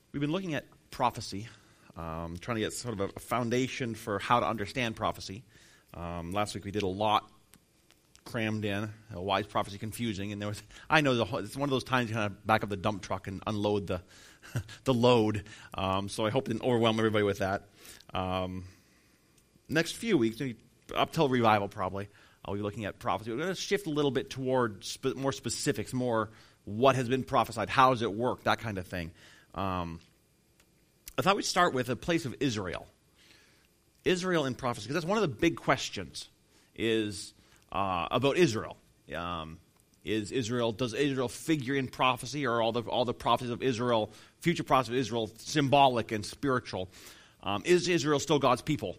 We've been looking at prophecy, trying to get sort of a foundation for how to understand prophecy. Last week we did a lot crammed in, why is prophecy confusing? And it's one of those times you kind of back up the dump truck and unload the the load. So I hope it didn't overwhelm everybody with that. Next few weeks, maybe up till revival probably, I'll be looking at prophecy. We're going to shift a little bit toward more specifics, more what has been prophesied, how does it work, that kind of thing. I thought we'd start with a place of Israel. Israel in prophecy, because that's one of the big questions is about Israel. Does Israel figure in prophecy, or all the prophecies of Israel, future prophecies of Israel, symbolic and spiritual? Is Israel still God's people?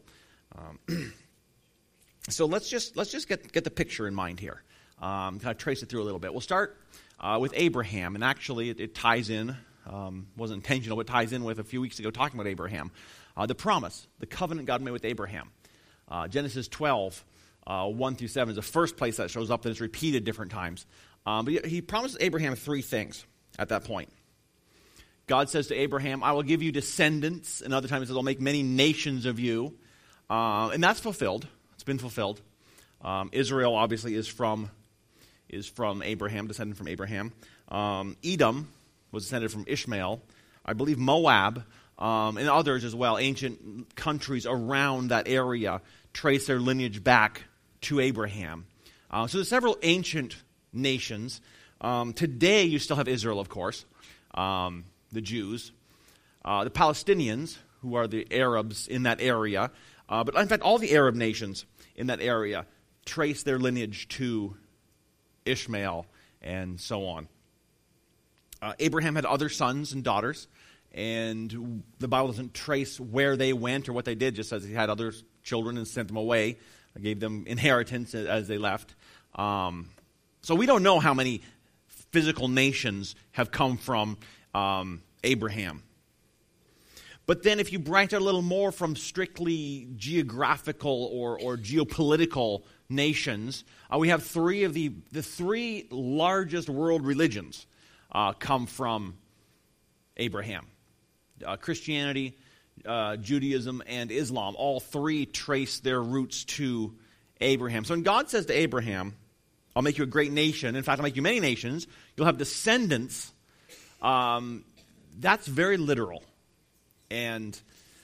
So let's just get the picture in mind here. Kind of trace it through a little bit. We'll start with Abraham, and actually it ties in. Wasn't intentional, but ties in with a few weeks ago talking about Abraham. The promise, the covenant God made with Abraham. Genesis 12, 1 through 7 is the first place that shows up, and it's repeated different times. But he promises Abraham three things at that point. God says to Abraham, I will give you descendants. And other times it says, I'll make many nations of you. And that's fulfilled. It's been fulfilled. Israel obviously is from Abraham, descended from Abraham. Edom was descended from Ishmael. I believe Moab and others as well, ancient countries around that area, trace their lineage back to Abraham. So there's several ancient nations. Today you still have Israel, of course, the Jews, the Palestinians, who are the Arabs in that area. But in fact, all the Arab nations in that area trace their lineage to Ishmael and so on. Abraham had other sons and daughters, and the Bible doesn't trace where they went or what they did, just says he had other children and sent them away, gave them inheritance as they left. So we don't know how many physical nations have come from Abraham. But then if you branch out a little more from strictly geographical or geopolitical nations, we have three of the three largest world religions come from Abraham. Christianity, Judaism, and Islam, all three trace their roots to Abraham. So when God says to Abraham, I'll make you a great nation, in fact, I'll make you many nations, you'll have descendants, that's very literal. And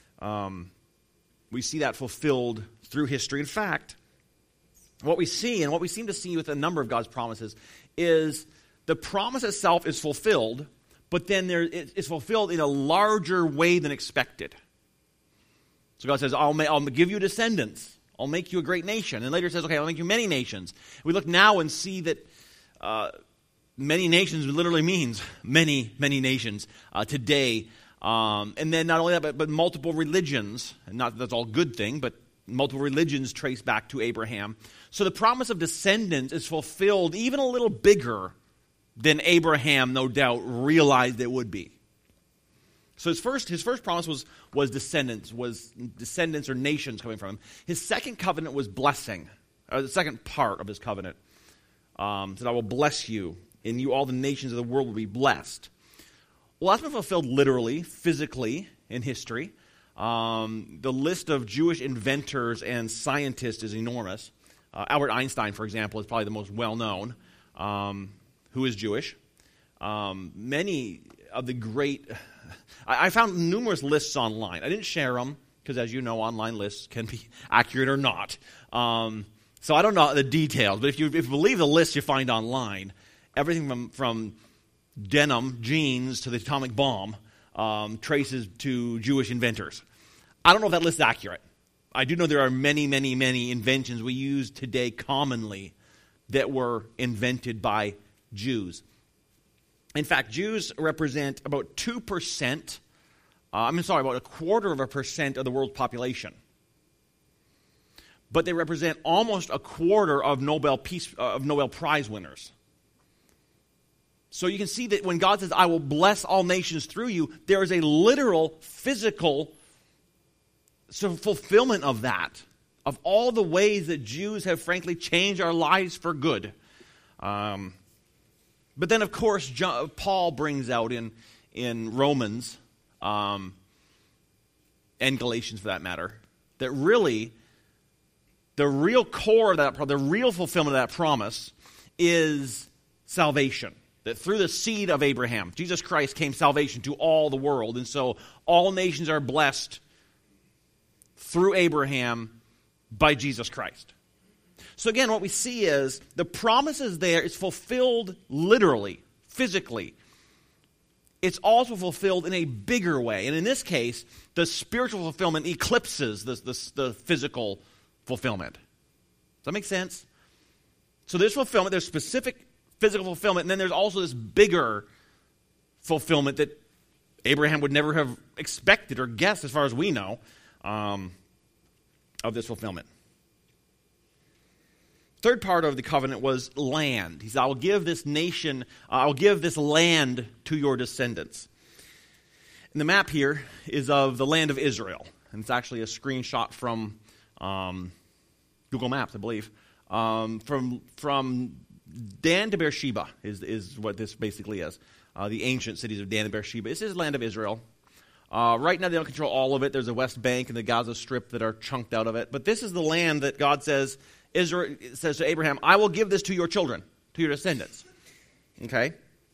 we see that fulfilled through history. In fact, what we see, and what we seem to see with a number of God's promises, is the promise itself is fulfilled, but then it's fulfilled in a larger way than expected. So God says, I'll give you descendants. I'll make you a great nation. And later it says, okay, I'll make you many nations. We look now and see that many nations literally means many, many nations today. And then not only that, but multiple religions. And not that that's all good thing, but multiple religions trace back to Abraham. So the promise of descendants is fulfilled even a little bigger than Abraham, no doubt, realized it would be. So his first promise was descendants or nations coming from him. His second covenant was blessing, the second part of his covenant. Said, I will bless you, and you all the nations of the world will be blessed. Well, that's been fulfilled literally, physically, in history. The list of Jewish inventors and scientists is enormous. Albert Einstein, for example, is probably the most well-known, who is Jewish. Many of the great... I found numerous lists online. I didn't share them, because as you know, online lists can be accurate or not. So I don't know the details, but if you believe the lists you find online, everything from denim, jeans, to the atomic bomb, traces to Jewish inventors. I don't know if that list is accurate. I do know there are many, many, many inventions we use today commonly that were invented by Jews. In fact, Jews represent about 2%, about 0.25% of the world's population. But they represent almost a quarter of Nobel Prize winners. So you can see that when God says, I will bless all nations through you, there is a literal, physical fulfillment of that, of all the ways that Jews have frankly changed our lives for good. But then, of course, Paul brings out in Romans and Galatians for that matter, that really the real core of that, the real fulfillment of that promise is salvation. That through the seed of Abraham, Jesus Christ, came salvation to all the world. And so all nations are blessed through Abraham by Jesus Christ. So again, what we see is the promise is there. It's fulfilled literally, physically. It's also fulfilled in a bigger way. And in this case, the spiritual fulfillment eclipses the physical fulfillment. Does that make sense? So there's fulfillment, there's specific physical fulfillment, and then there's also this bigger fulfillment that Abraham would never have expected or guessed, as far as we know, of this fulfillment. Third part of the covenant was land. He said, I will give this nation, I'll give this land to your descendants. And the map here is of the land of Israel. And it's actually a screenshot from Google Maps, I believe. From Dan to Beersheba is what this basically is. The ancient cities of Dan and Beersheba. This is the land of Israel. Right now they don't control all of it. There's the West Bank and the Gaza Strip that are chunked out of it. But this is the land that God says, Israel says to Abraham, I will give this to your children, to your descendants. Okay?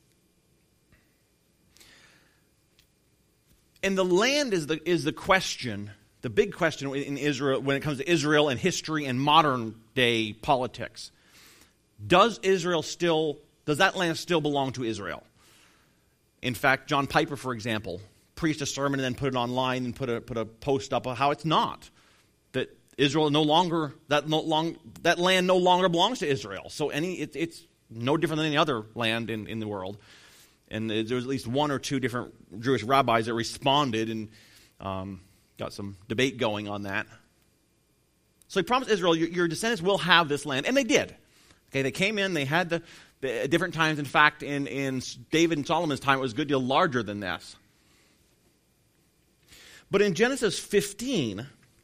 And the land is the question, the big question in Israel when it comes to Israel and history and modern day politics. Does that land still belong to Israel? In fact, John Piper, for example, preached a sermon and then put it online and put a post up of how it's not. That Israel that land no longer belongs to Israel. So it's no different than any other land in the world. And there was at least one or two different Jewish rabbis that responded and got some debate going on that. So he promised Israel, your descendants will have this land. And they did. Okay, they came in, they had the different times. In fact, in David and Solomon's time, it was a good deal larger than this. But in Genesis 15,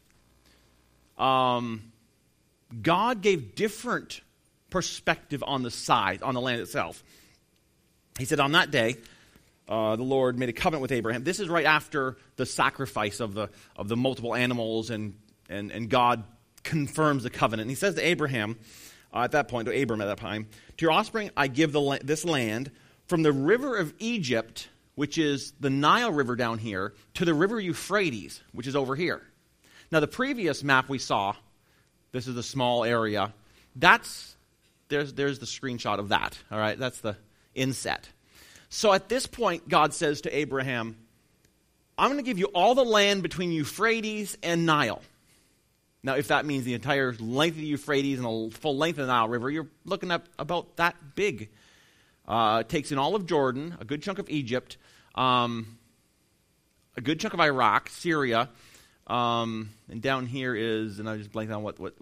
God gave different perspective on the land itself. He said, on that day, the Lord made a covenant with Abraham. This is right after the sacrifice of the multiple animals, and God confirms the covenant. And he says to Abraham, at that point, to Abram at that time, to your offspring I give this land from the river of Egypt, which is the Nile River down here, to the river Euphrates, which is over here. Now, the previous map we saw, this is a small area. There's the screenshot of that. All right, that's the inset. So at this point, God says to Abraham, I'm going to give you all the land between Euphrates and Nile. Now, if that means the entire length of the Euphrates and the full length of the Nile River, you're looking at about that big. It takes in all of Jordan, a good chunk of Egypt, a good chunk of Iraq, Syria, and down here is, and I just blanked on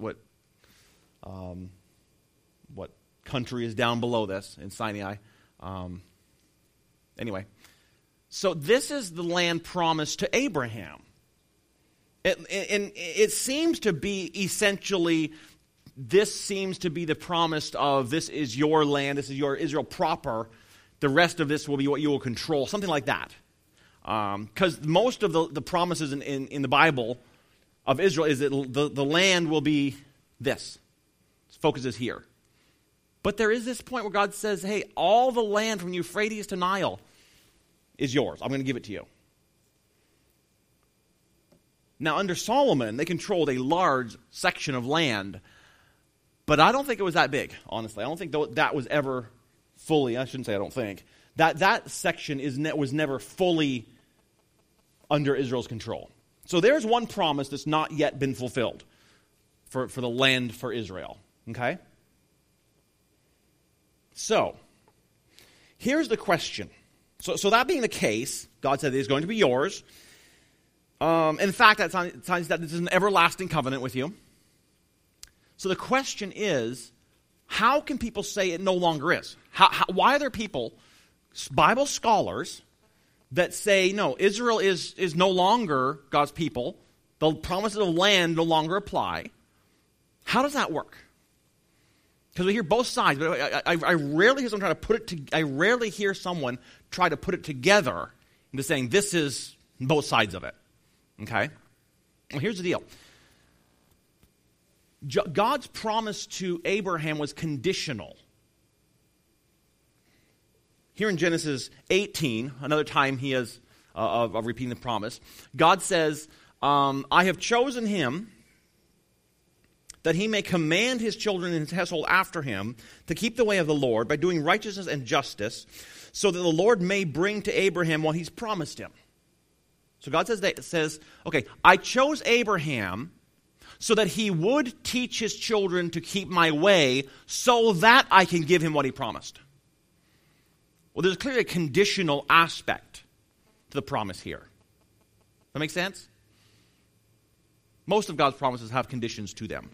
what country is down below this in Sinai. Anyway, so this is the land promised to Abraham. And it seems to be essentially, this seems to be the promise of this is your land, this is your Israel proper, the rest of this will be what you will control, something like that. Because most of the promises in the Bible of Israel is that the land will be this. Its focus is here. But there is this point where God says, hey, all the land from Euphrates to Nile is yours. I'm going to give it to you. Now, under Solomon, they controlled a large section of land, but I don't think it was that big, honestly. I don't think that was ever fully, I shouldn't say I don't think, that section was never fully under Israel's control. So there's one promise that's not yet been fulfilled for the land for Israel, okay? So, here's the question. So that being the case, God said it is going to be yours. In fact, that signs that this is an everlasting covenant with you. So the question is, how can people say it no longer is? Why are there people, Bible scholars, that say, no, Israel is no longer God's people. The promises of land no longer apply. How does that work? Because we hear both sides, but I rarely hear someone try to put it together into saying this is both sides of it. Okay? Well, here's the deal. God's promise to Abraham was conditional. Here in Genesis 18, another time he is of repeating the promise, God says, I have chosen him that he may command his children and his household after him to keep the way of the Lord by doing righteousness and justice, so that the Lord may bring to Abraham what he's promised him. So God says, okay, I chose Abraham so that he would teach his children to keep my way so that I can give him what he promised. Well, there's clearly a conditional aspect to the promise here. Does that make sense? Most of God's promises have conditions to them.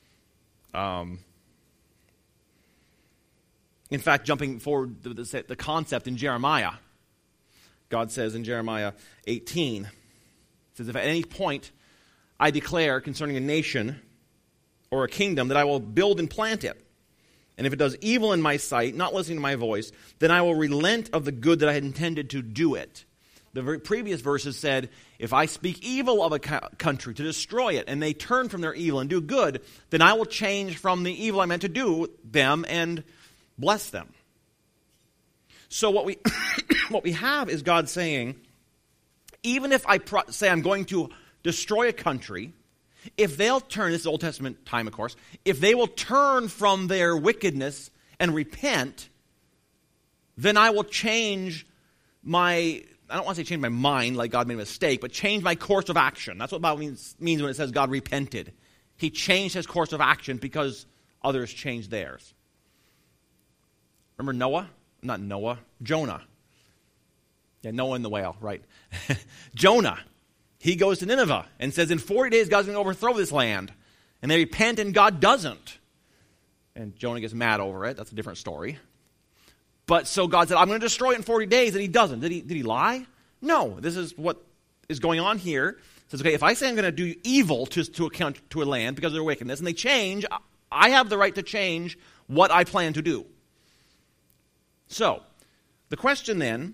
In fact, jumping forward, the concept in Jeremiah, God says in Jeremiah 18, it says, if at any point I declare concerning a nation or a kingdom that I will build and plant it, and if it does evil in my sight, not listening to my voice, then I will relent of the good that I had intended to do it. The very previous verses said, if I speak evil of a country to destroy it, and they turn from their evil and do good, then I will change from the evil I meant to do them and bless them. So what we what we have is God saying, even if I say I'm going to destroy a country, if they'll turn, this is Old Testament time, of course, if they will turn from their wickedness and repent, then I will change I don't want to say change my mind like God made a mistake, but change my course of action. That's what the Bible means when it says God repented. He changed his course of action because others changed theirs. Remember Noah? Not Noah, Jonah. Yeah, Noah and the whale, right. Jonah. He goes to Nineveh and says, in 40 days God's going to overthrow this land. And they repent and God doesn't. And Jonah gets mad over it. That's a different story. But so God said, I'm going to destroy it in 40 days, and he doesn't. Did he lie? No. This is what is going on here. It says, okay, if I say I'm going to do evil to a land because of their wickedness, and they change, I have the right to change what I plan to do. So, the question then,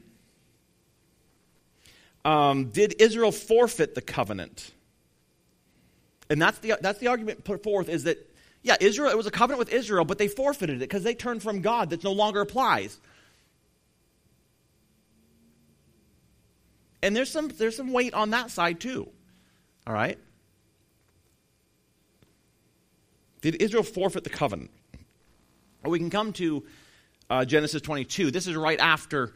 did Israel forfeit the covenant? And that's the argument put forth, is that, yeah, Israel, it was a covenant with Israel, but they forfeited it because they turned from God. That no longer applies. And there's some weight on that side too. All right? Did Israel forfeit the covenant? Or we can come to Genesis 22. This is right after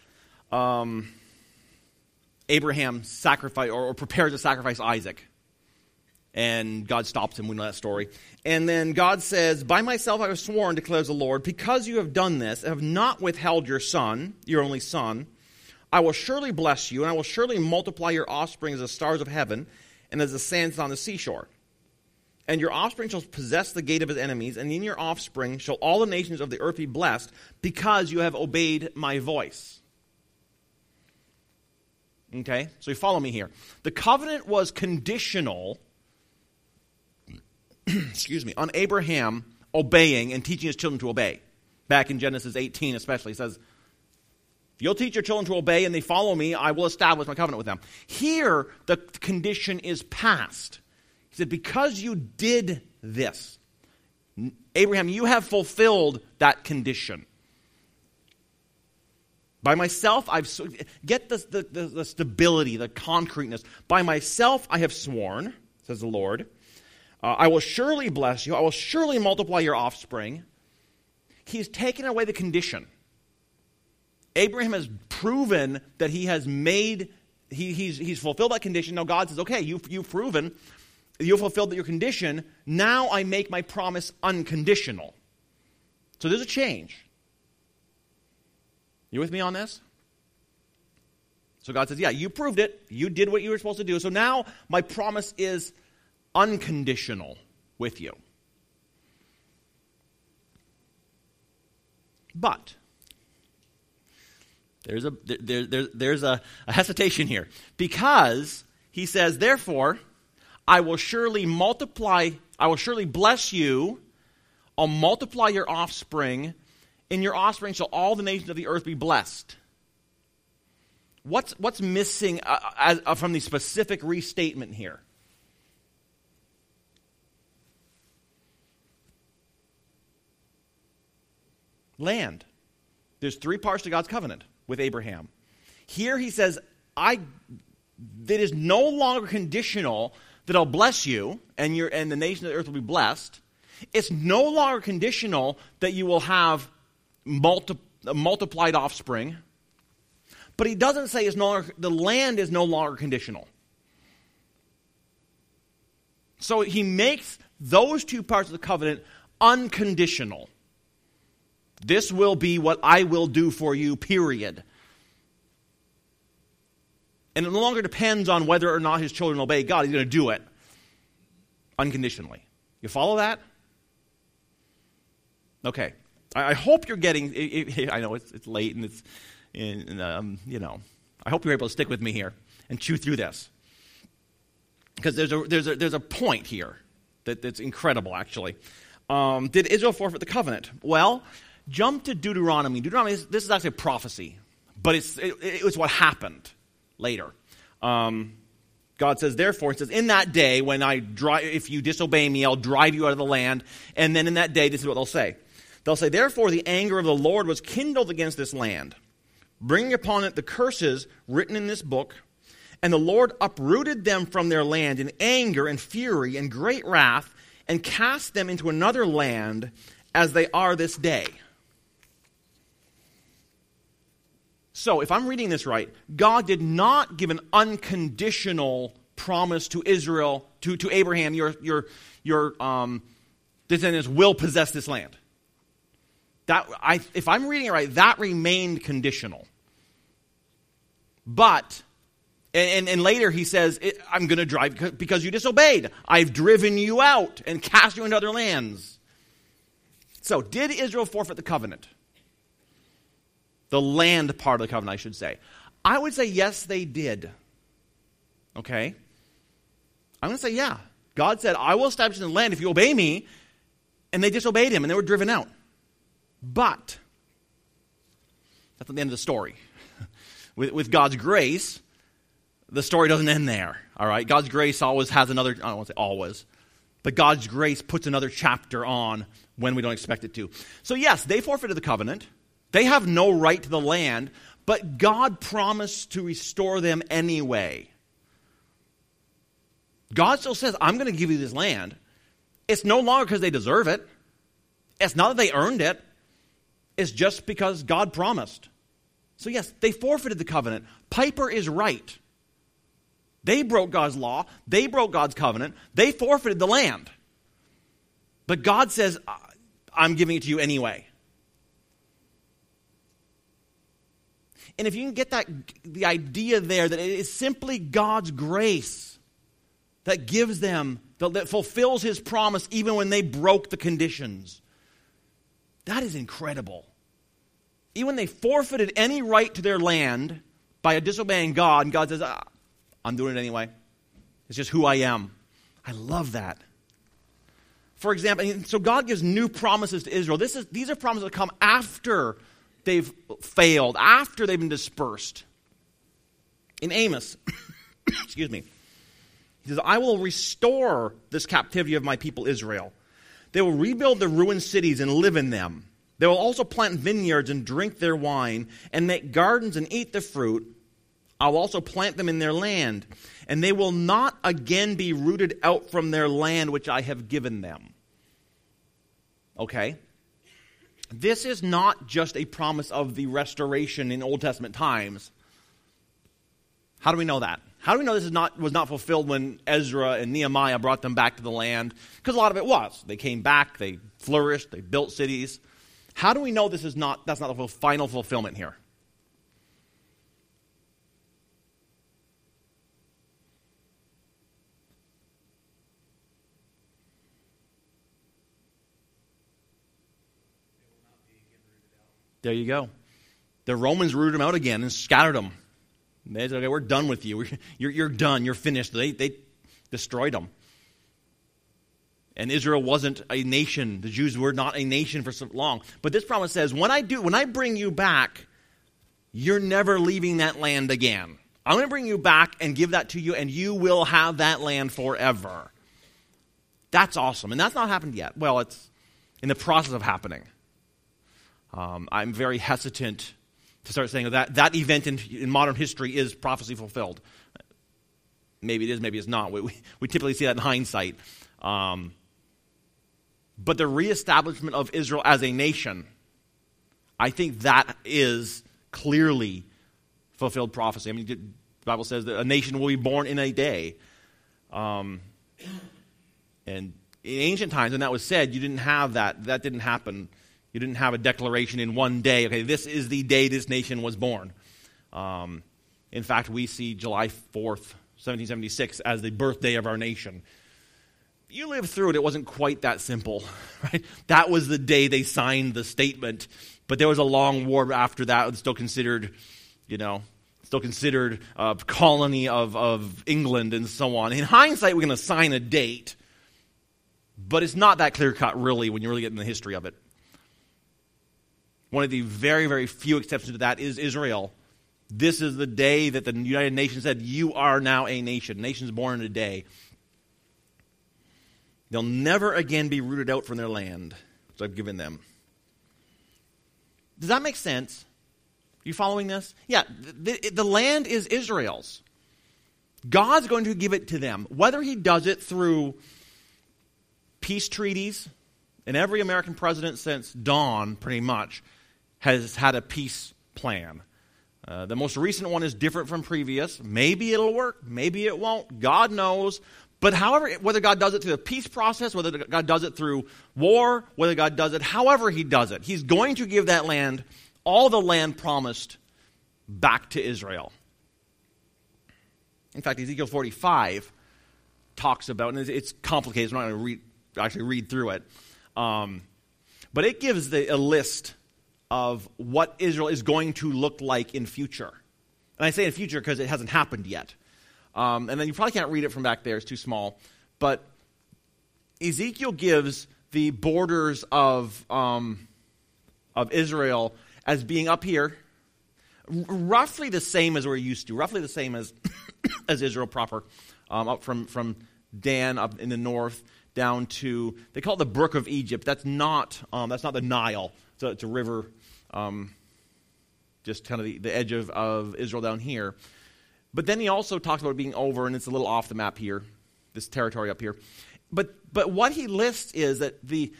Abraham sacrificed or prepares to sacrifice Isaac. And God stops him. We know that story. And then God says, by myself I have sworn, declares the Lord, because you have done this, and have not withheld your son, your only son, I will surely bless you, and I will surely multiply your offspring as the stars of heaven, and as the sands on the seashore. And your offspring shall possess the gate of his enemies, and in your offspring shall all the nations of the earth be blessed, because you have obeyed my voice. Okay? So you follow me here. The covenant was conditional on Abraham obeying and teaching his children to obey. Back in Genesis 18 especially, it says, if you'll teach your children to obey and they follow me, I will establish my covenant with them. Here, the condition is past. He said, because you did this, Abraham, you have fulfilled that condition. By myself, get the stability, the concreteness. By myself I have sworn, says the Lord, I will surely bless you. I will surely multiply your offspring. He's taken away the condition. Abraham has proven that he has he's fulfilled that condition. Now God says, okay, you've proven, you've fulfilled your condition. Now I make my promise unconditional. So there's a change. You with me on this? So God says, yeah, you proved it. You did what you were supposed to do. So now my promise is unconditional with you. But there's a hesitation here, because he says, therefore, I will surely bless you, I'll multiply your offspring, in your offspring shall all the nations of the earth be blessed. What's missing from the specific restatement here? Land. There's 3 parts to God's covenant with Abraham. Here he says, that is no longer conditional that I'll bless you and the nation of the earth will be blessed. It's no longer conditional that you will have multiplied offspring. But he doesn't say the land is no longer conditional. So he makes those 2 parts of the covenant unconditional. This will be what I will do for you, period. And it no longer depends on whether or not his children obey God. He's going to do it unconditionally. You follow that? Okay. I hope you're getting, I know it's late and it's, I hope you're able to stick with me here and chew through this. Because there's a point here that's incredible, actually. Did Israel forfeit the covenant? Well, jump to Deuteronomy. Deuteronomy, this is actually a prophecy, but it's what happened later. God says, therefore, it says, in that day when if you disobey me, I'll drive you out of the land. And then in that day, this is what they'll say. They'll say, therefore, the anger of the Lord was kindled against this land, bringing upon it the curses written in this book. And the Lord uprooted them from their land in anger and fury and great wrath, and cast them into another land as they are this day. So, if I'm reading this right, God did not give an unconditional promise to Israel, to Abraham, your descendants will possess this land. If I'm reading it right, that remained conditional. But, and later he says, I'm going to drive because you disobeyed. I've driven you out and cast you into other lands. So, did Israel forfeit the covenant? The land part of the covenant, I should say. I would say yes, they did. Okay? I'm going to say yeah. God said, I will establish in the land if you obey me. And they disobeyed him and they were driven out. But, that's not the end of the story. With God's grace, the story doesn't end there. All right? God's grace always has another, I don't want to say always, but God's grace puts another chapter on when we don't expect it to. So yes, they forfeited the covenant. They have no right to the land, but God promised to restore them anyway. God still says, I'm going to give you this land. It's no longer because they deserve it. It's not that they earned it. It's just because God promised. So yes, they forfeited the covenant. Piper is right. They broke God's law. They broke God's covenant. They forfeited the land. But God says, I'm giving it to you anyway. And if you can get the idea there that it is simply God's grace that gives them, that fulfills his promise even when they broke the conditions. That is incredible. Even when they forfeited any right to their land by disobeying God, and God says, I'm doing it anyway. It's just who I am. I love that. For example, so God gives new promises to Israel. These are promises that come after they've failed, after they've been dispersed. In Amos, excuse me, he says, I will restore this captivity of my people Israel. They will rebuild the ruined cities and live in them. They will also plant vineyards and drink their wine, and make gardens and eat the fruit. I will also plant them in their land, and they will not again be rooted out from their land which I have given them. Okay? This is not just a promise of the restoration in Old Testament times. How do we know that? How do we know this was not fulfilled when Ezra and Nehemiah brought them back to the land? Because a lot of it was. They came back, they flourished, they built cities. How do we know that's not the final fulfillment here? There you go. The Romans rooted them out again and scattered them. They said, okay, we're done with you. You're done. You're finished. They destroyed them. And Israel wasn't a nation. The Jews were not a nation for so long. But this promise says, when I bring you back, You're never leaving that land again. I'm going to bring you back and give that to you, and you will have that land forever. That's awesome. And that's not happened yet. Well, it's in the process of happening. I'm very hesitant to start saying that event in modern history is prophecy fulfilled. Maybe it is, maybe it's not. We typically see that in hindsight. But the reestablishment of Israel as a nation, I think that is clearly fulfilled prophecy. I mean, the Bible says that a nation will be born in a day. And in ancient times, when that was said, you didn't have that. That didn't happen. You didn't have a declaration in one day. Okay, this is the day this nation was born. In fact, we see July 4th, 1776 as the birthday of our nation. You lived through it. It wasn't quite that simple, right? That was the day they signed the statement. But there was a long war after that. It was still considered, a colony of England and so on. In hindsight, we're going to sign a date. But it's not that clear-cut, really, when you really get in the history of it. One of the very, very few exceptions to that is Israel. This is the day that the United Nations said, you are now a nation. Nations born in a day. They'll never again be rooted out from their land, which I've given them. Does that make sense? Are you following this? Yeah, the land is Israel's. God's going to give it to them. Whether he does it through peace treaties, and every American president since dawn, pretty much, has had a peace plan. The most recent one is different from previous. Maybe it'll work. Maybe it won't. God knows. But however, whether God does it through a peace process, whether God does it through war, whether God does it however he does it, he's going to give that land, all the land promised, back to Israel. In fact, Ezekiel 45 talks about, and it's complicated, so I'm not going to read through it, but it gives a list of what Israel is going to look like in future. And I say in future because it hasn't happened yet. And then you probably can't read it from back there. It's too small. But Ezekiel gives the borders of Israel as being up here, roughly the same as we're used to, roughly the same as as Israel proper, up from Dan up in the north down to, they call it the Brook of Egypt. That's not the Nile. It's a river, just kind of the edge of Israel down here. But then he also talks about it being over, and it's a little off the map here, this territory up here. But what he lists is that the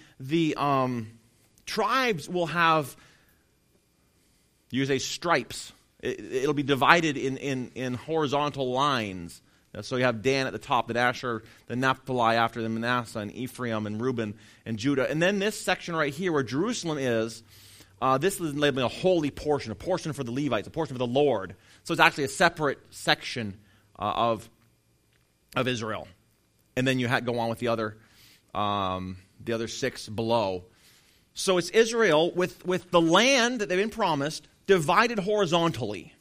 tribes will have, you say, stripes. It'll be divided in horizontal lines. So you have Dan at the top, then Asher, then Naphtali after them, Manasseh and Ephraim and Reuben and Judah. And then this section right here where Jerusalem is, this is labeling a holy portion, a portion for the Levites, a portion for the Lord. So it's actually a separate section of Israel. And then you go on with the other 6 below. So it's Israel with the land that they've been promised divided horizontally.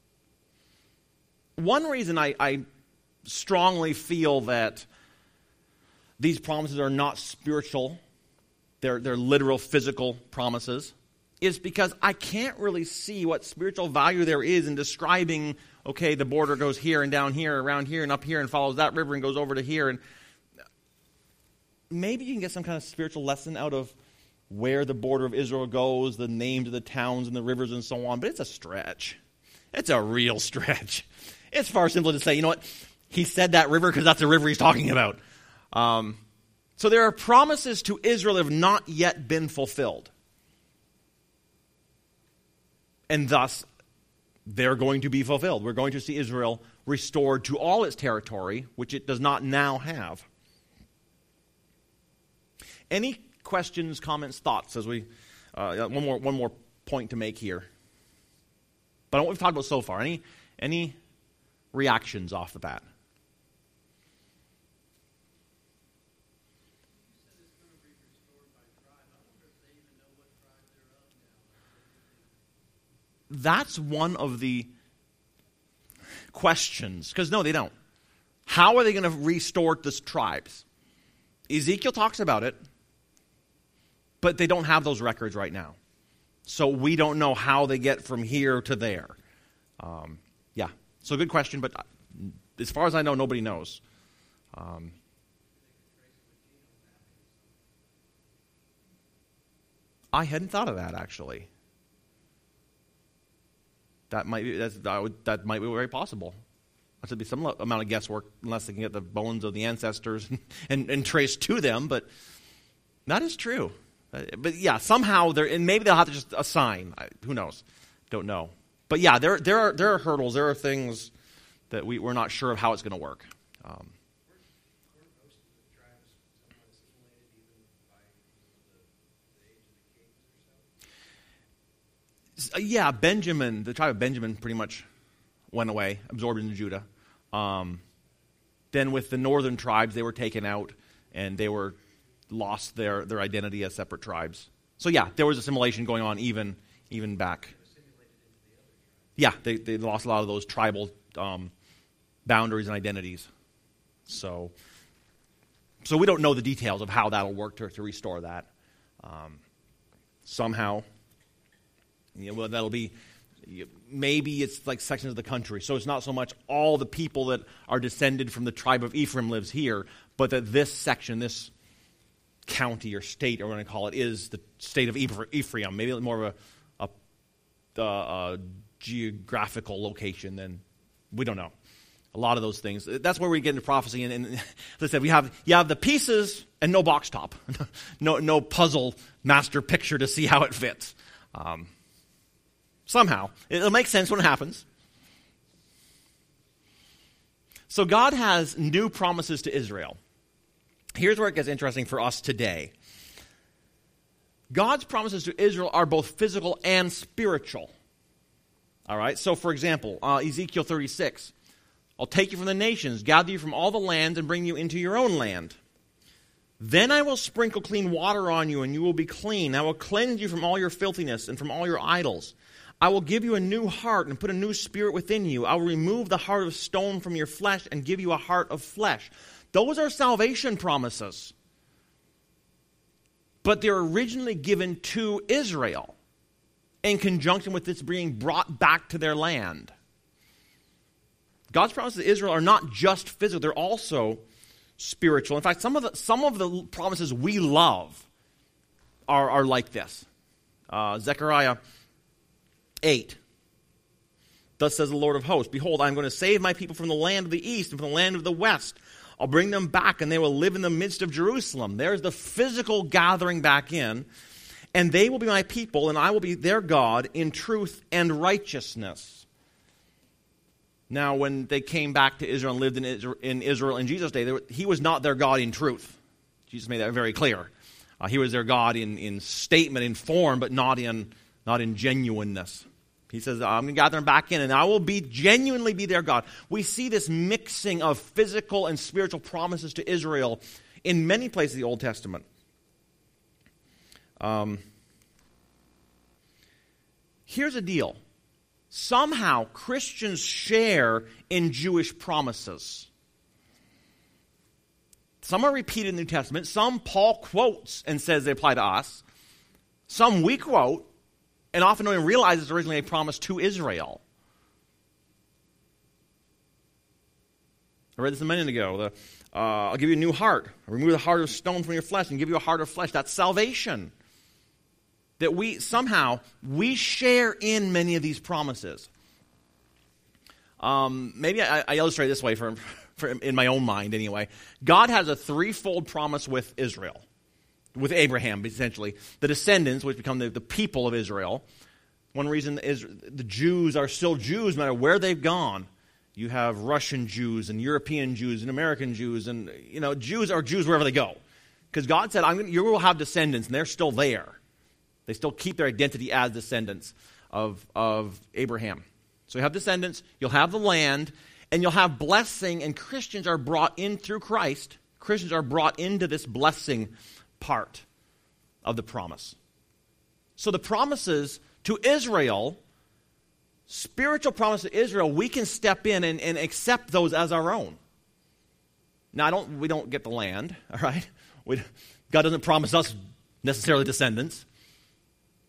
One reason I strongly feel that these promises are not spiritual, they're literal physical promises, is because I can't really see what spiritual value there is in describing, okay, the border goes here and down here, around here and up here and follows that river and goes over to here. And maybe you can get some kind of spiritual lesson out of where the border of Israel goes, the names of the towns and the rivers and so on, but it's a stretch. It's a real stretch. It's far simpler to say, you know what, he said that river because that's the river he's talking about. So there are promises to Israel that have not yet been fulfilled. And thus, they're going to be fulfilled. We're going to see Israel restored to all its territory, which it does not now have. Any questions, comments, thoughts as we one more point to make here. But what we've talked about so far, any reactions off the bat? That's one of the questions, because no, they don't. How are they going to restore the tribes? Ezekiel talks about it, but they don't have those records right now. So we don't know how they get from here to there. Yeah, so good question, but as far as I know, nobody knows. I hadn't thought of that, actually. That might be very possible. That should be some amount of guesswork, unless they can get the bones of the ancestors and trace to them. But that is true. But yeah, somehow and maybe they'll have to just assign. Who knows? Don't know. But yeah, there are hurdles. There are things that we're not sure of how it's going to work. Yeah, the tribe of Benjamin pretty much went away, absorbed into Judah. Then with the northern tribes, they were taken out, and they lost their identity as separate tribes. So yeah, there was assimilation going on even back. Yeah, they lost a lot of those tribal boundaries and identities. So we don't know the details of how that'll work to restore that. Somehow, that'll be, maybe it's like sections of the country. So it's not so much all the people that are descended from the tribe of Ephraim lives here, but that this section, this county or state, or we're going to call it, is the state of Ephraim. Maybe more of a geographical location than, we don't know. A lot of those things. That's where we get into prophecy. And as I said, you have the pieces and no box top. no puzzle master picture to see how it fits. Somehow. It'll make sense when it happens. So God has new promises to Israel. Here's where it gets interesting for us today. God's promises to Israel are both physical and spiritual. All right? So, for example, Ezekiel 36. I'll take you from the nations, gather you from all the lands, and bring you into your own land. Then I will sprinkle clean water on you, and you will be clean. I will cleanse you from all your filthiness and from all your idols. I will give you a new heart and put a new spirit within you. I will remove the heart of stone from your flesh and give you a heart of flesh. Those are salvation promises. But they're originally given to Israel in conjunction with this being brought back to their land. God's promises to Israel are not just physical, they're also spiritual. In fact, some of the promises we love are like this. Zechariah 8. Thus says the Lord of hosts, behold, I am going to save my people from the land of the east and from the land of the west. I'll bring them back, and they will live in the midst of Jerusalem. There's the physical gathering back in. And they will be my people, and I will be their God in truth and righteousness. Now, when they came back to Israel and lived in Israel in Jesus' day, he was not their God in truth. Jesus made that very clear. He was their God in statement, in form, but not in genuineness. He says, I'm going to gather them back in, and I will genuinely be their God. We see this mixing of physical and spiritual promises to Israel in many places of the Old Testament. Here's the deal. Somehow, Christians share in Jewish promises. Some are repeated in the New Testament. Some Paul quotes and says they apply to us. Some we quote and often don't even realize it's originally a promise to Israel. I read this a minute ago. I'll give you a new heart. I'll remove the heart of stone from your flesh and give you a heart of flesh. That's salvation. That we share in many of these promises. Maybe I illustrate it this way for in my own mind anyway. God has a threefold promise with Israel. With Abraham, essentially. The descendants, which become the people of Israel. One reason is the Jews are still Jews no matter where they've gone. You have Russian Jews and European Jews and American Jews. And, Jews are Jews wherever they go. Because God said, you will have descendants, and they're still there. They still keep their identity as descendants of Abraham. So you have descendants, you'll have the land, and you'll have blessing, and Christians are brought in through Christ. Christians are brought into this blessing part of the promise. So the promises to Israel, spiritual promise to Israel, we can step in and accept those as our own. Now, we don't get the land, all right? God doesn't promise us necessarily descendants.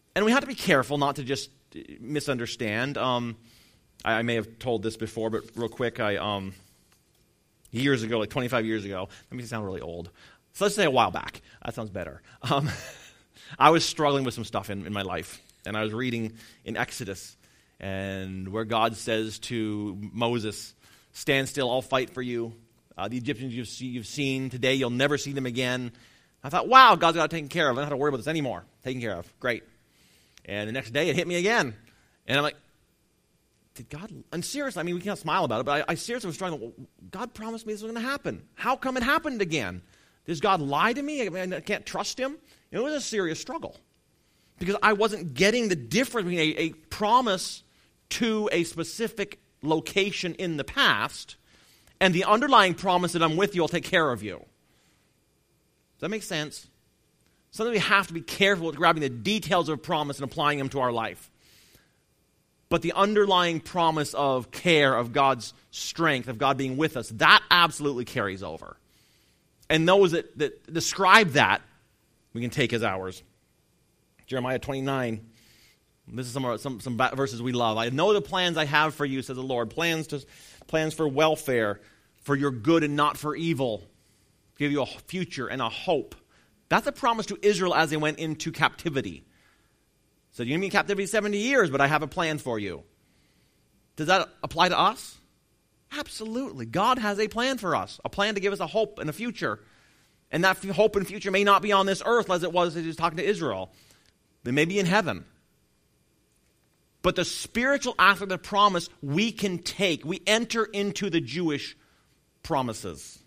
And we have to be careful not to just misunderstand. I may have told this before, but real quick, years ago, like 25 years ago, that makes it sound really old. So let's say a while back. That sounds better. I was struggling with some stuff in my life, and I was reading in Exodus, and where God says to Moses, "Stand still, I'll fight for you. The Egyptians you've seen today, you'll never see them again." I thought, wow, God's got it taken care of. I don't have to worry about this anymore. Taken care of. Great. And the next day, it hit me again. And I'm like, did God? And seriously, I mean, we can't smile about it, but I seriously was struggling. Well, God promised me this was going to happen. How come it happened again? Does God lie to me? I mean, I can't trust him? It was a serious struggle because I wasn't getting the difference between a promise to a specific location in the past and the underlying promise that I'm with you, I'll take care of you. Does that make sense? Something we have to be careful with grabbing the details of a promise and applying them to our life. But the underlying promise of care, of God's strength, of God being with us, that absolutely carries over. And those that describe that, we can take as ours. Jeremiah 29. This is some verses we love. "I know the plans I have for you, says the Lord, plans for welfare, for your good and not for evil, give you a future and a hope." That's a promise to Israel as they went into captivity. So you're going to be in captivity 70 years, but I have a plan for you. Does that apply to us? Absolutely. God has a plan for us, a plan to give us a hope and a future. And that hope and future may not be on this earth as it was as he was talking to Israel. They may be in heaven. But the spiritual aspect of the promise we can take. We enter into the Jewish promises.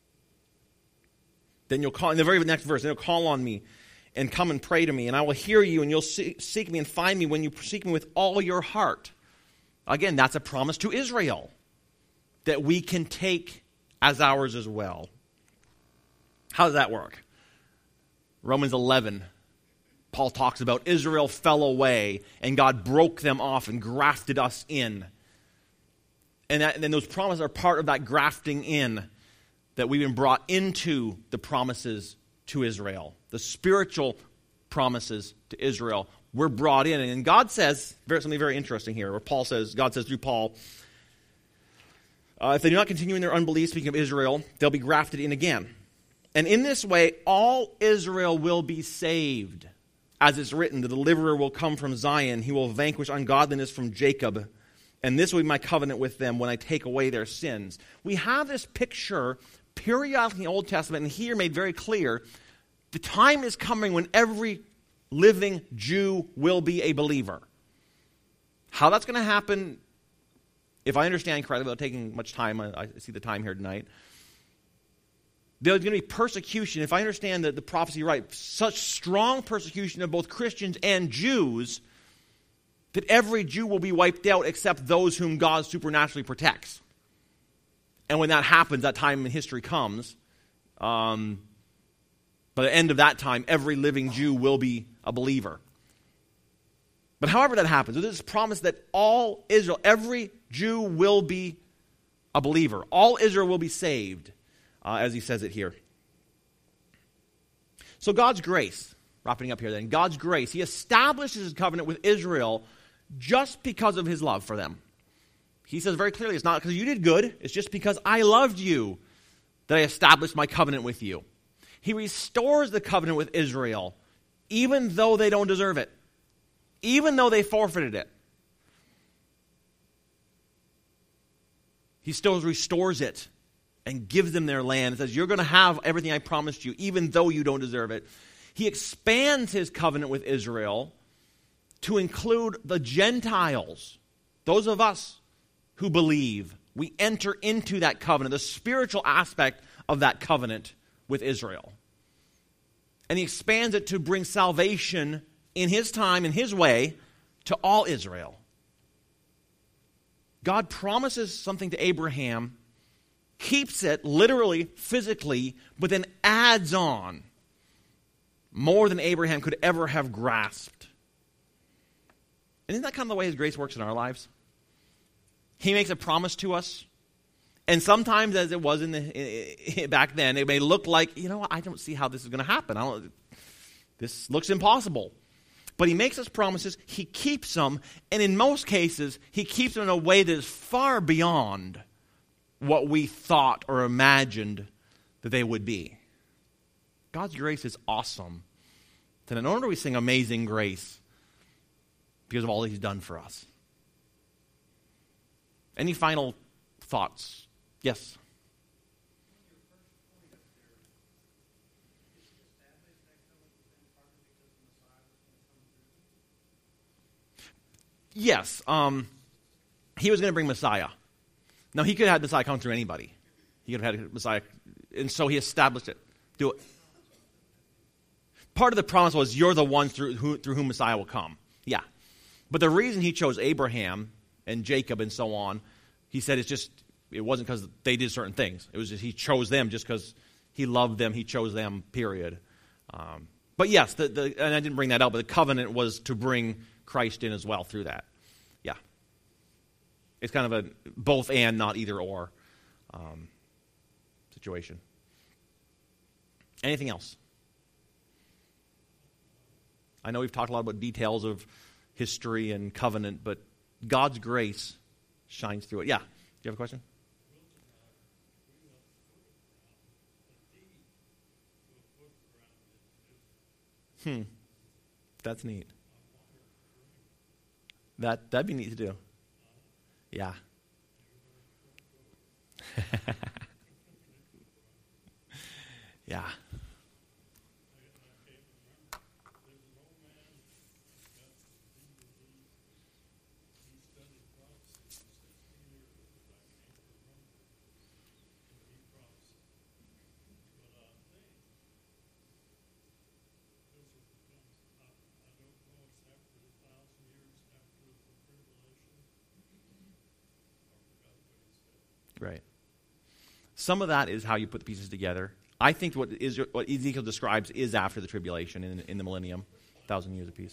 Then you'll call, in the very next verse, then you'll call on me and come and pray to me, and I will hear you, and you'll seek me and find me when you seek me with all your heart. Again, that's a promise to Israel that we can take as ours as well. How does that work? Romans 11, Paul talks about Israel fell away, and God broke them off and grafted us in. And then those promises are part of that grafting in, that we've been brought into the promises to Israel. The spiritual promises to Israel, we're brought in. And God says something very interesting here, where God says through Paul, if they do not continue in their unbelief, speaking of Israel, they'll be grafted in again. And in this way, all Israel will be saved. As it's written, the deliverer will come from Zion. He will vanquish ungodliness from Jacob. And this will be my covenant with them when I take away their sins. We have this picture periodically in the Old Testament, and here made very clear, the time is coming when every living Jew will be a believer. How that's going to happen, if I understand correctly, without taking much time, I see the time here tonight, there's going to be persecution, if I understand the prophecy right, such strong persecution of both Christians and Jews, that every Jew will be wiped out except those whom God supernaturally protects. And when that happens, that time in history comes. By the end of that time, every living Jew will be a believer. But however that happens, there's this promise that all Israel, every Jew will be a believer. All Israel will be saved, as he says it here. So God's grace, wrapping up here then, God's grace, he establishes his covenant with Israel just because of his love for them. He says very clearly, it's not because you did good, it's just because I loved you that I established my covenant with you. He restores the covenant with Israel, even though they don't deserve it, even though they forfeited it. He still restores it and gives them their land. He says, you're going to have everything I promised you, even though you don't deserve it. He expands his covenant with Israel to include the Gentiles, those of us who believe. We enter into that covenant, the spiritual aspect of that covenant with Israel. And he expands it to bring salvation in his time, in his way, to all Israel. God promises something to Abraham, keeps it literally, physically, but then adds on more than Abraham could ever have grasped. And isn't that kind of the way his grace works in our lives? He makes a promise to us, and sometimes, as it was back then, it may look like, I don't see how this is going to happen. This looks impossible. But he makes us promises, he keeps them, and in most cases, he keeps them in a way that is far beyond what we thought or imagined that they would be. God's grace is awesome. And no wonder we sing Amazing Grace, because of all he's done for us. Any final thoughts? Yes? Yes. He was going to bring Messiah. Now, he could have had Messiah come through anybody. He could have had Messiah, and so he established it. Do it. Part of the promise was, you're the one through whom Messiah will come. Yeah. But the reason he chose Abraham and Jacob and so on, he said it wasn't because they did certain things. It was just he chose them just because he loved them. He chose them, period. But yes, and I didn't bring that out, but the covenant was to bring Christ in as well through that. Yeah. It's kind of a both and, not either or situation. Anything else? I know we've talked a lot about details of history and covenant, but God's grace shines through it. Yeah. Do you have a question? That's neat. That'd be neat to do. Yeah. Yeah. Right. Some of that is how you put the pieces together. I think what Ezekiel describes is after the tribulation in the millennium, 1,000 years apiece.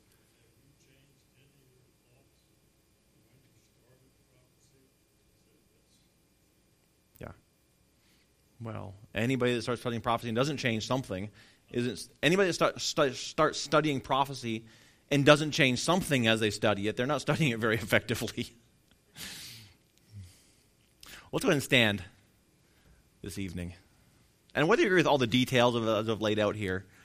Yeah. Well, anybody that starts studying prophecy and doesn't change something, anybody that starts studying prophecy and doesn't change something as they study it, they're not studying it very effectively. Let's go ahead and stand this evening. And whether you agree with all the details of laid out here,